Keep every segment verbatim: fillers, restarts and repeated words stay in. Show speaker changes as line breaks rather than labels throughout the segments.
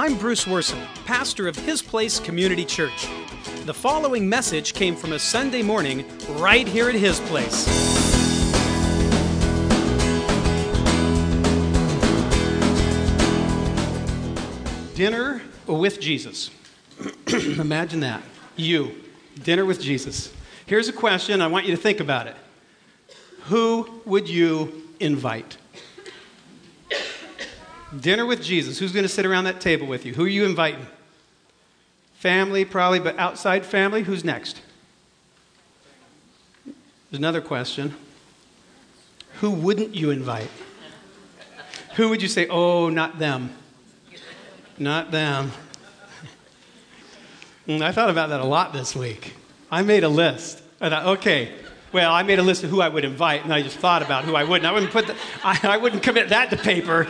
I'm Bruce Worson, pastor of His Place Community Church. The following message came from a Sunday morning right here at His Place. Dinner with Jesus. Imagine that. You. Dinner with Jesus. Here's a question. I want you to think about it. Who would you invite? Dinner with Jesus. Who's going to sit around that table with you? Who are you inviting? Family, probably, but outside family? Who's next? There's another question. Who wouldn't you invite? Who would you say, oh, not them? Not them. I thought about that a lot this week. I made a list. I thought, okay, well, I made a list of who I would invite, and I just thought about who I wouldn't. I wouldn't put the, I, I wouldn't commit that to paper.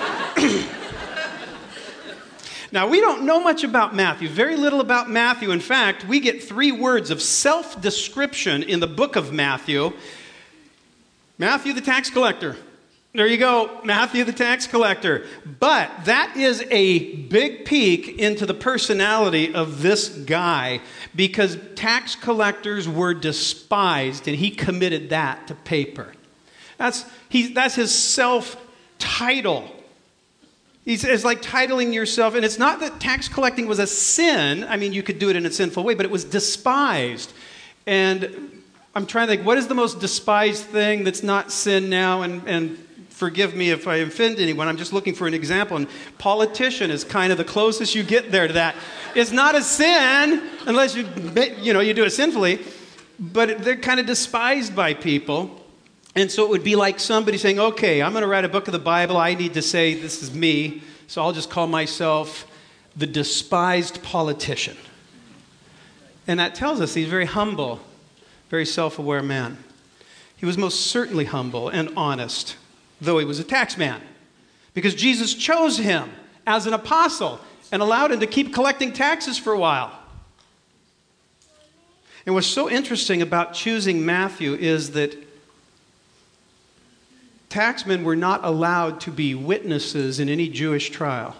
Now, we don't know much about Matthew, very little about Matthew. In fact, we get three words of self-description in the book of Matthew. Matthew the tax collector. There you go, Matthew the tax collector. But that is a big peek into the personality of this guy, because tax collectors were despised, and he committed that to paper. That's, he, that's his self-title. He's, it's like titling yourself, and it's not that tax collecting was a sin. I mean, you could do it in a sinful way, but it was despised. And I'm trying to think, what is the most despised thing that's not sin now? And, and forgive me if I offend anyone. I'm just looking for an example. And politician is kind of the closest you get there to that. It's not a sin unless you, you know, you do it sinfully, but they're kind of despised by people. And so it would be like somebody saying, okay, I'm going to write a book of the Bible. I need to say this is me, so I'll just call myself the despised politician. And that tells us he's very humble, very self-aware man. He was most certainly humble and honest, though he was a tax man, because Jesus chose him as an apostle and allowed him to keep collecting taxes for a while. And what's so interesting about choosing Matthew is that taxmen were not allowed to be witnesses in any Jewish trial.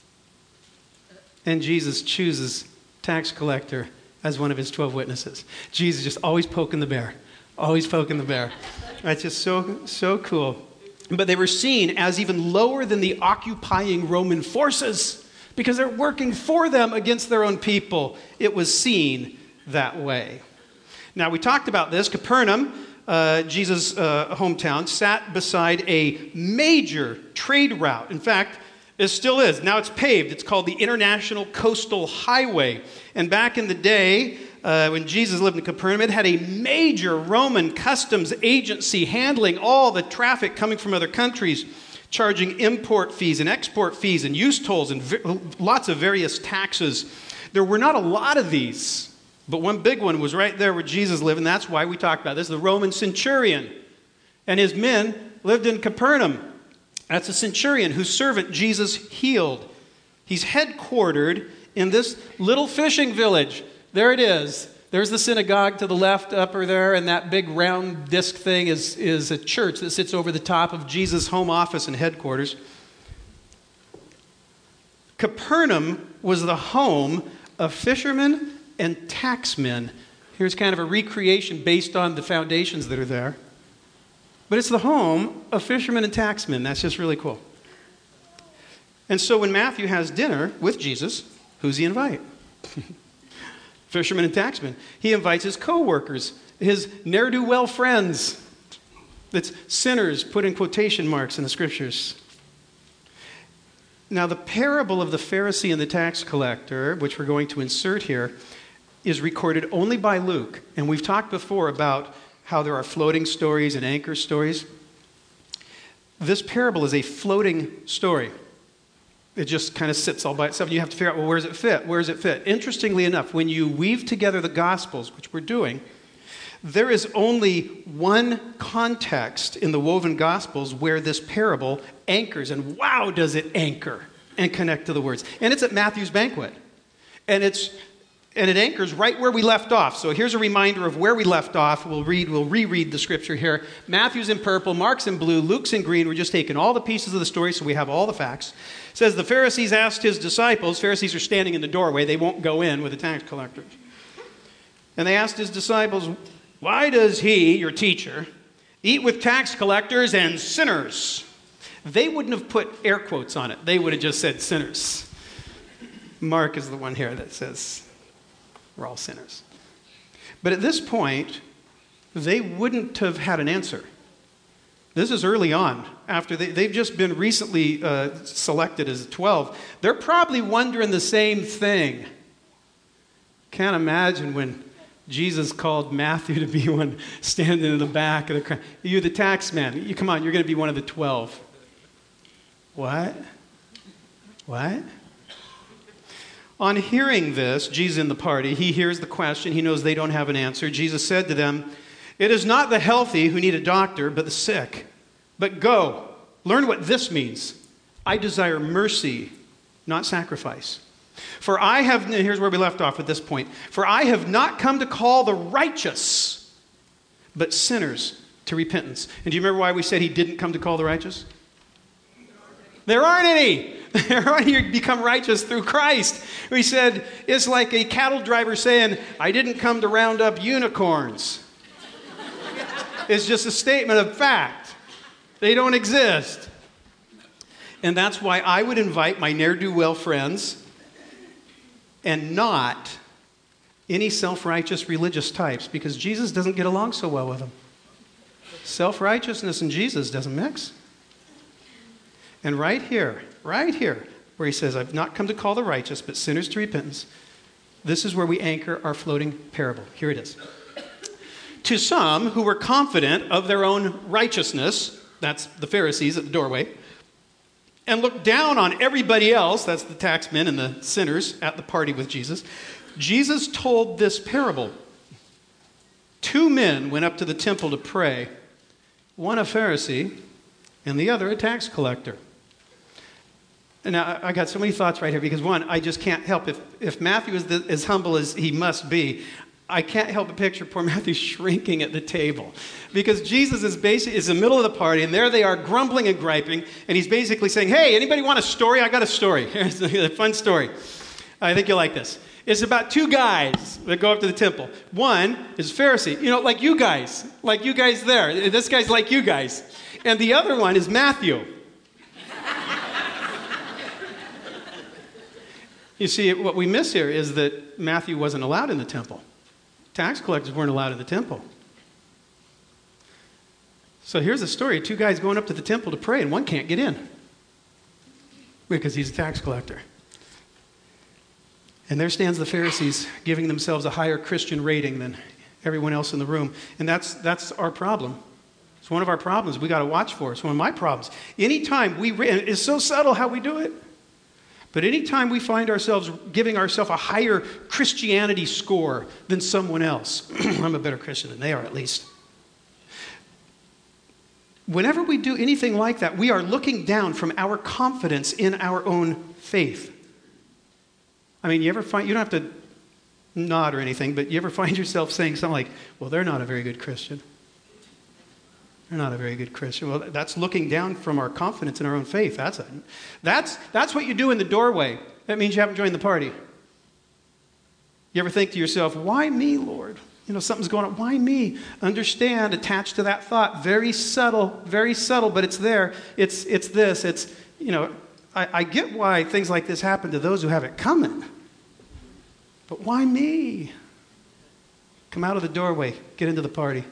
And Jesus chooses tax collector as one of his twelve witnesses. Jesus just always poking the bear. Always poking the bear. That's just so, so cool. But they were seen as even lower than the occupying Roman forces because they're working for them against their own people. It was seen that way. Now, we talked about this. Capernaum, Uh, Jesus' uh, hometown, sat beside a major trade route. In fact, it still is. Now it's paved. It's called the International Coastal Highway. And back in the day, uh, when Jesus lived in Capernaum, it had a major Roman customs agency handling all the traffic coming from other countries, charging import fees and export fees and use tolls and vi- lots of various taxes. There were not a lot of these, but one big one was right there where Jesus lived, and that's why we talked about this. The Roman centurion and his men lived in Capernaum. That's a centurion whose servant Jesus healed. He's headquartered in this little fishing village. There it is. There's the synagogue to the left upper there, and that big round disc thing is, is a church that sits over the top of Jesus' home office and headquarters. Capernaum was the home of fishermen and taxmen. Here's kind of a recreation based on the foundations that are there. But it's the home of fishermen and taxmen. That's just really cool. And so when Matthew has dinner with Jesus, who's he invite? Fishermen and taxmen. He invites his co-workers, his ne'er-do-well friends. That's sinners put in quotation marks in the scriptures. Now, the parable of the Pharisee and the tax collector, which we're going to insert here, is recorded only by Luke. And we've talked before about how there are floating stories and anchor stories. This parable is a floating story. It just kind of sits all by itself. You have to figure out, well, where does it fit? Where does it fit? Interestingly enough, when you weave together the Gospels, which we're doing, there is only one context in the woven Gospels where this parable anchors. And wow, does it anchor and connect to the words. And it's at Matthew's banquet. And it's And it anchors right where we left off. So here's a reminder of where we left off. We'll read, we'll reread the scripture here. Matthew's in purple, Mark's in blue, Luke's in green. We're just taking all the pieces of the story so we have all the facts. It says the Pharisees asked his disciples, Pharisees are standing in the doorway, they won't go in with the tax collectors. And they asked his disciples, why does he, your teacher, eat with tax collectors and sinners? They wouldn't have put air quotes on it. They would have just said sinners. Mark is the one here that says we're all sinners. But at this point, they wouldn't have had an answer. This is early on, after they, they've just been recently uh, selected as twelve. They're probably wondering the same thing. Can't imagine when Jesus called Matthew to be one standing in the back of the crowd. You, the tax man, you come on, you're going to be one of the twelve. What? What? On hearing this, Jesus in the party, he hears the question. He knows they don't have an answer. Jesus said to them, it is not the healthy who need a doctor, but the sick. But go, learn what this means. I desire mercy, not sacrifice. For I have, here's where we left off at this point. For I have not come to call the righteous, but sinners to repentance. And do you remember why we said he didn't come to call the righteous? There aren't any. There aren't any who become righteous through Christ. We said it's like a cattle driver saying, I didn't come to round up unicorns. It's just a statement of fact. They don't exist. And that's why I would invite my ne'er-do-well friends and not any self-righteous religious types, because Jesus doesn't get along so well with them. Self-righteousness and Jesus doesn't mix. And right here, right here, where he says, I've not come to call the righteous, but sinners to repentance, this is where we anchor our floating parable. Here it is. To some who were confident of their own righteousness, that's the Pharisees at the doorway, and looked down on everybody else, that's the taxmen and the sinners at the party with Jesus, Jesus told this parable. Two men went up to the temple to pray, one a Pharisee and the other a tax collector. And now, I got so many thoughts right here because, one, I just can't help, if, if Matthew is the, as humble as he must be, I can't help but picture poor Matthew shrinking at the table. Because Jesus is basically is in the middle of the party, and there they are grumbling and griping, and he's basically saying, hey, anybody want a story? I got a story. Here's a fun story. I think you'll like this. It's about two guys that go up to the temple. One is a Pharisee, you know, like you guys, like you guys there. This guy's like you guys. And the other one is Matthew. You see, what we miss here is that Matthew wasn't allowed in the temple. Tax collectors weren't allowed in the temple. So here's a story. Two guys going up to the temple to pray, and one can't get in because he's a tax collector. And there stands the Pharisees giving themselves a higher Christian rating than everyone else in the room. And that's that's our problem. It's one of our problems we got to watch for. It's one of my problems. Anytime we, and it's so subtle how we do it, but anytime we find ourselves giving ourselves a higher Christianity score than someone else, I'm a better Christian than they are at least. Whenever we do anything like that, we are looking down from our confidence in our own faith. I mean, you ever find, you don't have to nod or anything, but you ever find yourself saying something like, well, they're not a very good Christian. They're not a very good Christian. Well, that's looking down from our confidence in our own faith. That's a, that's that's what you do in the doorway. That means you haven't joined the party. You ever think to yourself, why me, Lord? You know, something's going on. Why me? Understand, attached to that thought, very subtle, very subtle, but it's there. It's it's this. It's, you know, I, I get why things like this happen to those who have it coming. But why me? Come out of the doorway. Get into the party.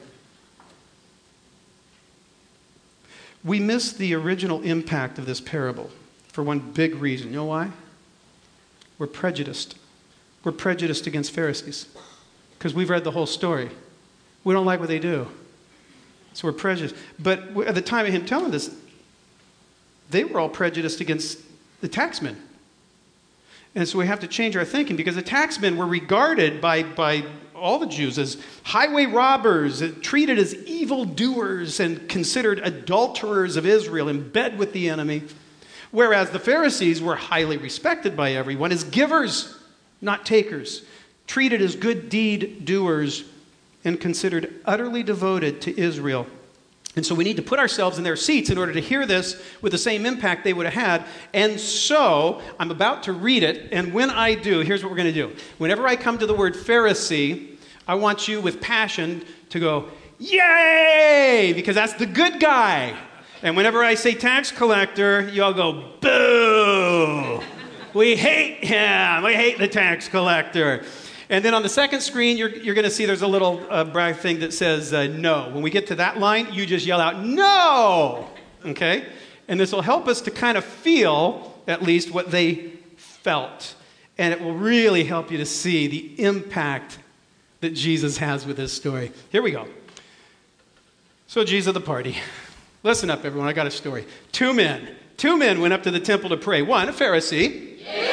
We miss the original impact of this parable for one big reason. You know why? We're prejudiced. We're prejudiced against Pharisees because we've read the whole story. We don't like what they do. So we're prejudiced. But at the time of him telling this, they were all prejudiced against the taxmen. And so we have to change our thinking because the taxmen were regarded by, by all the Jews as highway robbers, treated as evildoers and considered adulterers of Israel in bed with the enemy. Whereas the Pharisees were highly respected by everyone as givers, not takers. treated as good deed doers, and considered utterly devoted to Israel. And so we need to put ourselves in their seats in order to hear this with the same impact they would have had. And so I'm about to read it, and when I do, here's what we're going to do. Whenever I come to the word Pharisee, I want you with passion to go, yay, because that's the good guy. And whenever I say tax collector, you all go, boo. We hate him. We hate the tax collector. And then on the second screen, you're, you're going to see there's a little uh, brag thing that says uh, no. When we get to that line, you just yell out, no! Okay? And this will help us to kind of feel, at least, what they felt. And it will really help you to see the impact that Jesus has with this story. Here we go. So, G's of the party. Listen up, everyone. I got a story. Two men. Two men went up to the temple to pray. One, a Pharisee.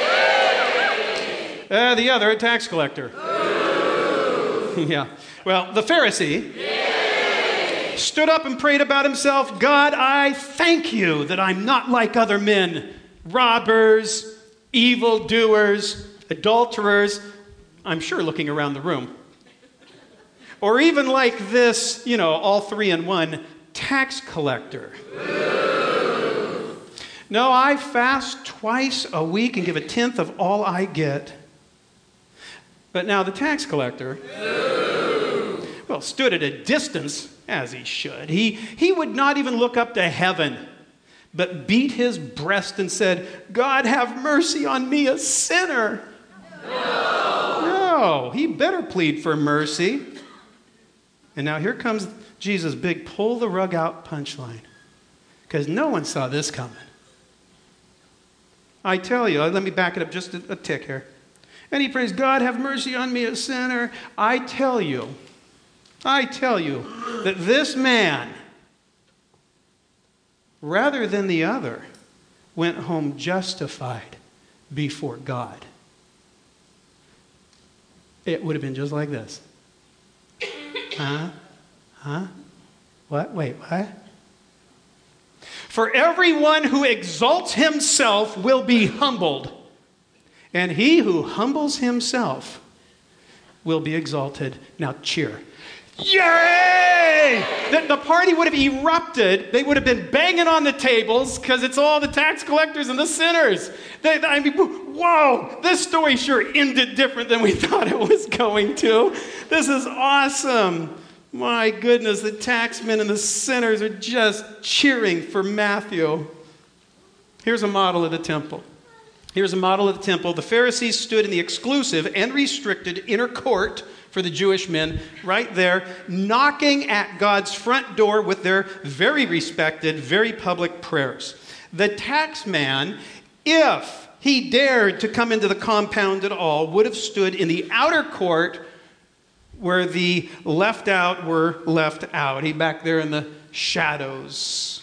Uh, the other, a tax collector. Yeah. Well, the Pharisee Yay! Stood up and prayed about himself. God, I thank you that I'm not like other men, robbers, evildoers, adulterers. I'm sure looking around the room. Or even like this, you know, all three in one, tax collector. No, I fast twice a week and give a tenth of all I get. But now the tax collector, well, stood at a distance, as he should. He, he would not even look up to heaven, but beat his breast and said, God, have mercy on me, a sinner. No. No, he better plead for mercy. And now here comes Jesus' big pull the rug out punchline, because no one saw this coming. I tell you, let me back it up just a, a tick here. And he prays, God, have mercy on me, a sinner. I tell you, I tell you that this man, rather than the other, went home justified before God. It would have been just like this. Huh? Huh? What? Wait, what? For everyone who exalts himself will be humbled, and he who humbles himself will be exalted. Now cheer. Yay! The, the party would have erupted. They would have been banging on the tables because it's all the tax collectors and the sinners. They, I mean, whoa, this story sure ended different than we thought it was going to. This is awesome. My goodness, the taxmen and the sinners are just cheering for Matthew. Here's a model of the temple. Here's a model of the temple. The Pharisees stood in the exclusive and restricted inner court for the Jewish men, right there, knocking at God's front door with their very respected, very public prayers. The taxman, if he dared to come into the compound at all, would have stood in the outer court where the left out were left out. He back there in the shadows.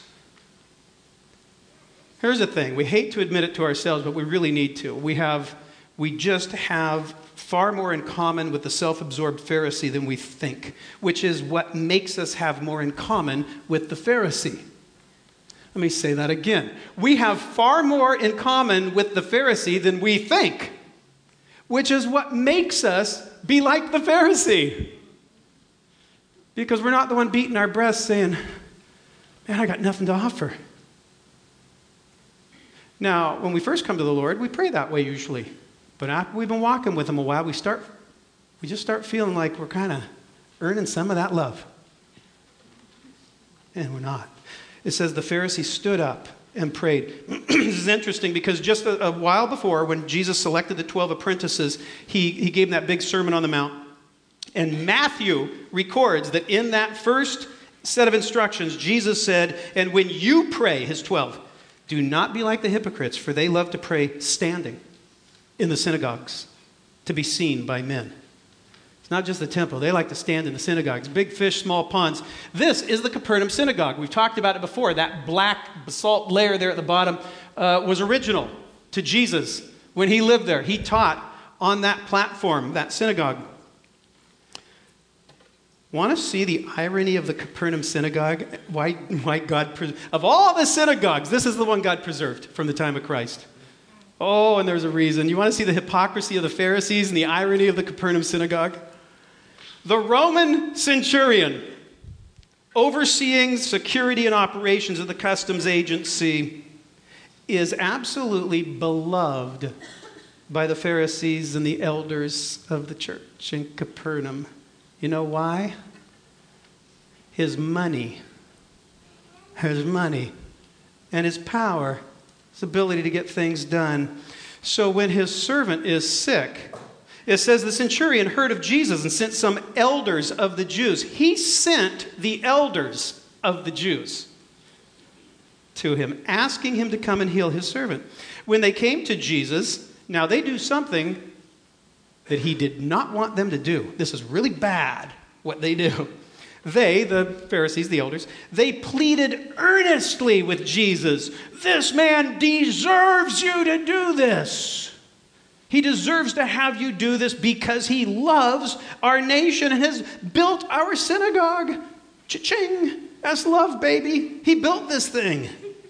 Here's the thing. We hate to admit it to ourselves, but we really need to. We have, we just have far more in common with the self-absorbed Pharisee than we think, which is what makes us have more in common with the Pharisee. Let me say that again. We have far more in common with the Pharisee than we think, which is what makes us be like the Pharisee. Because we're not the one beating our breasts saying, man, I got nothing to offer. Now, when we first come to the Lord, we pray that way usually. But after we've been walking with him a while, we start, we just start feeling like we're kind of earning some of that love. And we're not. It says the Pharisee stood up and prayed. This is interesting because just a, a while before, when Jesus selected the twelve apprentices, he, he gave them that big Sermon on the Mount. And Matthew records that in that first set of instructions, Jesus said, and when you pray, his twelve, do not be like the hypocrites, for they love to pray standing in the synagogues to be seen by men. It's not just the temple. They like to stand in the synagogues. Big fish, small ponds. This is the Capernaum synagogue. We've talked about it before. That black basalt layer there at the bottom uh, was original to Jesus when he lived there. He taught on that platform, that synagogue. Want to see the irony of the Capernaum synagogue? Why, why God, pres- of all the synagogues, this is the one God preserved from the time of Christ. Oh, and there's a reason. You want to see the hypocrisy of the Pharisees and the irony of the Capernaum synagogue? The Roman centurion, overseeing security and operations of the customs agency, is absolutely beloved by the Pharisees and the elders of the church in Capernaum. You know why? His money. His money. And his power. His ability to get things done. So when his servant is sick, it says the centurion heard of Jesus and sent some elders of the Jews. He sent the elders of the Jews to him, asking him to come and heal his servant. When they came to Jesus, now they do something that he did not want them to do. This is really bad, what they do. They, the Pharisees, the elders, they pleaded earnestly with Jesus. This man deserves you to do this. He deserves to have you do this because he loves our nation and has built our synagogue. Cha-ching. That's love, baby. He built this thing.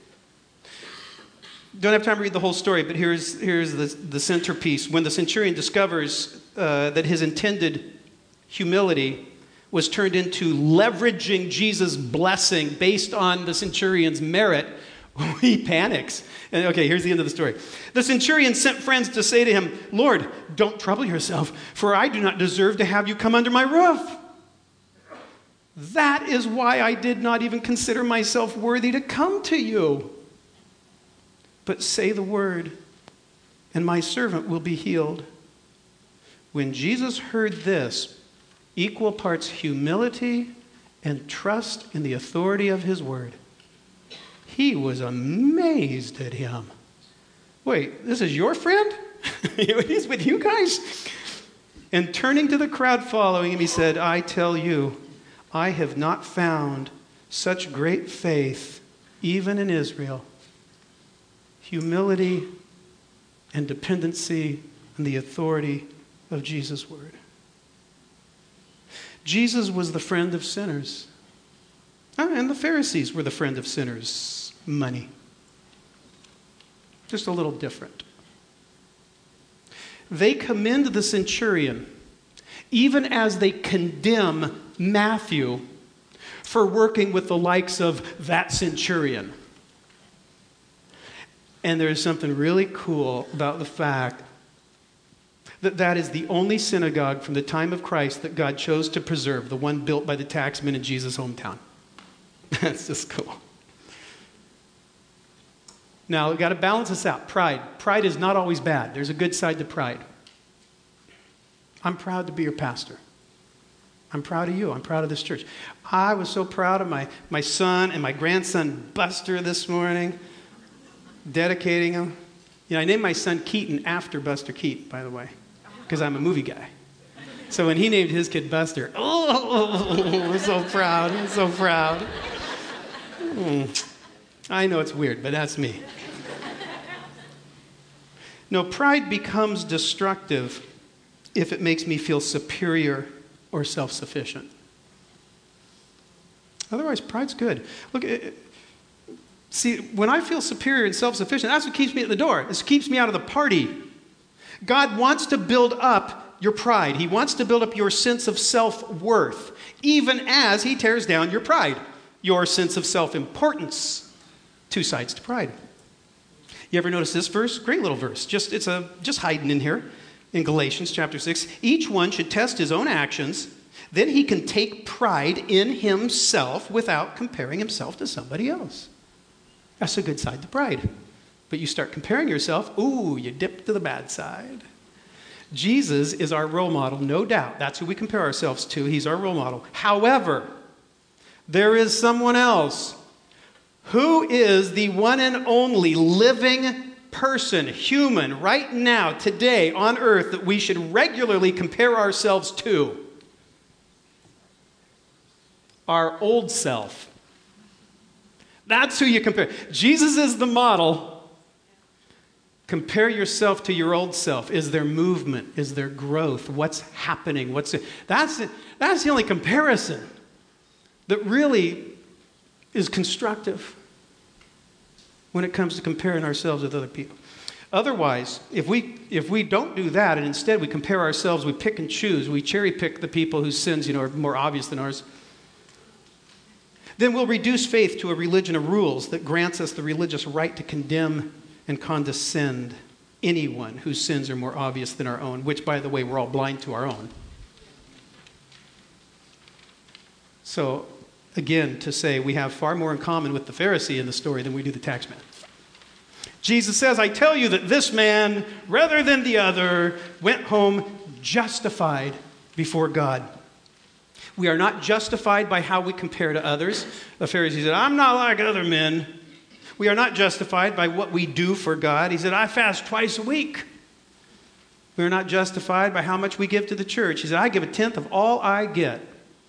Don't have time to read the whole story, but here's, here's the, the centerpiece. When the centurion discovers uh, that his intended humility was turned into leveraging Jesus' blessing based on the centurion's merit, he panics. And okay, here's the end of the story. The centurion sent friends to say to him, Lord, don't trouble yourself, for I do not deserve to have you come under my roof. That is why I did not even consider myself worthy to come to you. But say the word, and my servant will be healed. When Jesus heard this, equal parts humility and trust in the authority of his word, he was amazed at him. Wait, this is your friend? He's with you guys? And turning to the crowd following him, he said, I tell you, I have not found such great faith, even in Israel. Humility and dependency on the authority of Jesus' word. Jesus was the friend of sinners. And the Pharisees were the friend of sinners. Money. Just a little different. They commend the centurion, even as they condemn Matthew for working with the likes of that centurion. And there is something really cool about the fact that that is the only synagogue from the time of Christ that God chose to preserve, the one built by the taxmen in Jesus' hometown. That's just cool. Now, we've got to balance this out. Pride. Pride is not always bad. There's a good side to pride. I'm proud to be your pastor. I'm proud of you. I'm proud of this church. I was so proud of my, my son and my grandson, Buster, this morning, dedicating him. You know, I named my son Keaton after Buster Keaton, by the way, because I'm a movie guy. So when he named his kid Buster, oh, I'm so proud. I'm so proud. Mm. I know it's weird, but that's me. No, pride becomes destructive if it makes me feel superior or self-sufficient. Otherwise, pride's good. Look, it, see, when I feel superior and self-sufficient, that's what keeps me at the door. It keeps me out of the party. God wants to build up your pride. He wants to build up your sense of self-worth, even as he tears down your pride, your sense of self-importance. Two sides to pride. You ever notice this verse? Great little verse. Just it's a just hiding in here in Galatians chapter six. Each one should test his own actions. Then he can take pride in himself without comparing himself to somebody else. That's a good side to pride. But you start comparing yourself, ooh, you dip to the bad side. Jesus is our role model, no doubt. That's who we compare ourselves to. He's our role model. However, there is someone else who is the one and only living person, human, right now, today, on earth, that we should regularly compare ourselves to. Our old self. That's who you compare. Jesus is the model. Compare yourself to your old self. Is there movement? Is there growth? What's happening? What's it? That's it. That's the only comparison that really is constructive when it comes to comparing ourselves with other people. Otherwise, if we if we don't do that and instead we compare ourselves, we pick and choose, we cherry pick the people whose sins, you know, are more obvious than ours, then we'll reduce faith to a religion of rules that grants us the religious right to condemn and condescend anyone whose sins are more obvious than our own, which, by the way, we're all blind to our own. So, again, to say we have far more in common with the Pharisee in the story than we do the tax man. Jesus says, I tell you that this man, rather than the other, went home justified before God. We are not justified by how we compare to others. The Pharisee said, I'm not like other men. We are not justified by what we do for God. He said, I fast twice a week. We are not justified by how much we give to the church. He said, I give a tenth of all I get.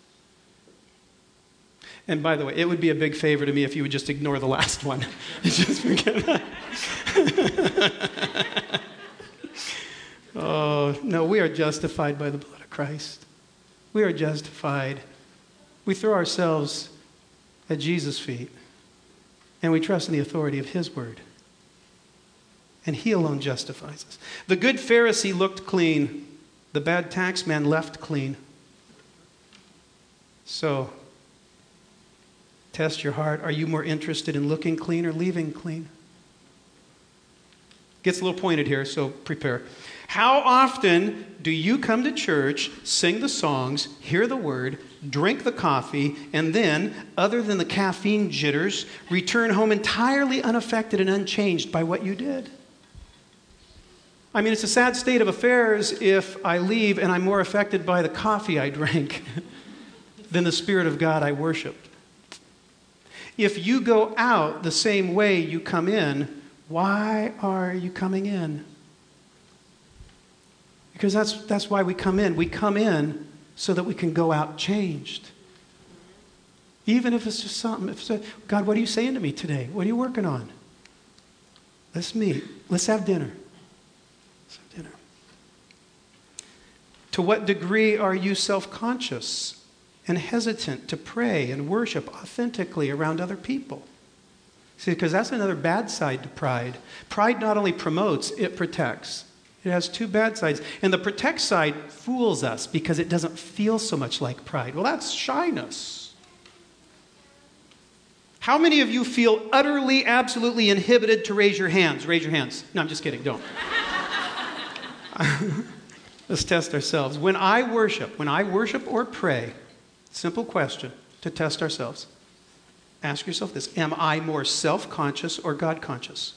And by the way, it would be a big favor to me if you would just ignore the last one. Just forget that. Oh, no, we are justified by the blood of Christ. We are justified. We throw ourselves at Jesus' feet, and we trust in the authority of his word. And he alone justifies us. The good Pharisee looked clean. The bad tax man left clean. So, test your heart. Are you more interested in looking clean or leaving clean? Gets a little pointed here, so prepare. How often do you come to church, sing the songs, hear the word, drink the coffee, and then, other than the caffeine jitters, return home entirely unaffected and unchanged by what you did? I mean, it's a sad state of affairs if I leave and I'm more affected by the coffee I drank than the Spirit of God I worshiped. If you go out the same way you come in, why are you coming in? Because that's, that's why we come in. We come in so that we can go out changed. Even if it's just something. If it's, God, what are you saying to me today? What are you working on? Let's meet. Let's have dinner. Let's have dinner. To what degree are you self-conscious and hesitant to pray and worship authentically around other people? See, because that's another bad side to pride. Pride not only promotes, it protects. It has two bad sides. And the protect side fools us because it doesn't feel so much like pride. Well, that's shyness. How many of you feel utterly, absolutely inhibited to raise your hands? Raise your hands. No, I'm just kidding. Don't. Let's test ourselves. When I worship, when I worship or pray, simple question to test ourselves. Ask yourself this. Am I more self-conscious or God-conscious?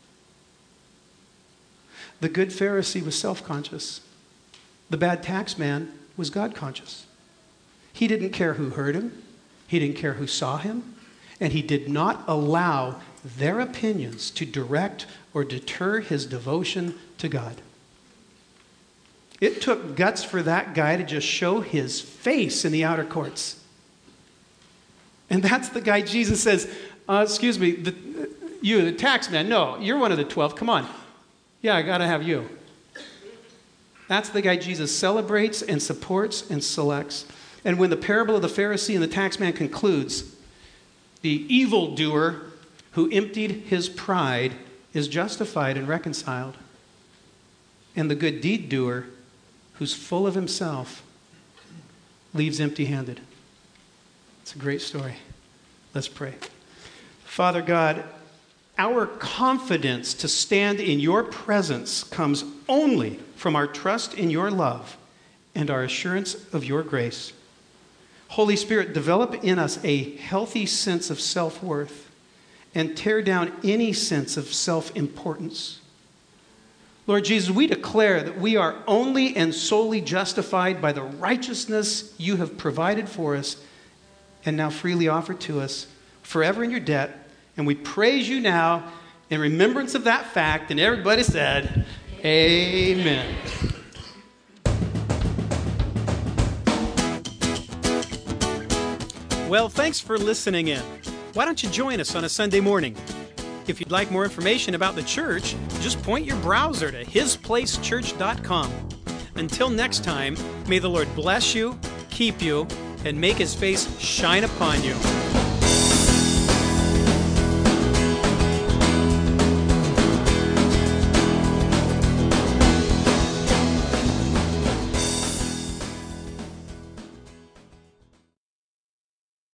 The good Pharisee was self-conscious. The bad tax man was God-conscious. He didn't care who heard him. He didn't care who saw him. And he did not allow their opinions to direct or deter his devotion to God. It took guts for that guy to just show his face in the outer courts. And that's the guy Jesus says, uh, excuse me, the, you, the tax man, no, you're one of the twelve, come on. Yeah, I got to have you. That's the guy Jesus celebrates and supports and selects. And when the parable of the Pharisee and the tax man concludes, the evildoer who emptied his pride is justified and reconciled. And the good deed doer, who's full of himself, leaves empty-handed. It's a great story. Let's pray. Father God, our confidence to stand in your presence comes only from our trust in your love and our assurance of your grace. Holy Spirit, develop in us a healthy sense of self-worth and tear down any sense of self-importance. Lord Jesus, we declare that we are only and solely justified by the righteousness you have provided for us and now freely offered to us, forever in your debt. And we praise you now in remembrance of that fact. And everybody said, amen. Well, thanks for listening in. Why don't you join us on a Sunday morning? If you'd like more information about the church, just point your browser to his place church dot com. Until next time, may the Lord bless you, keep you, and make his face shine upon you.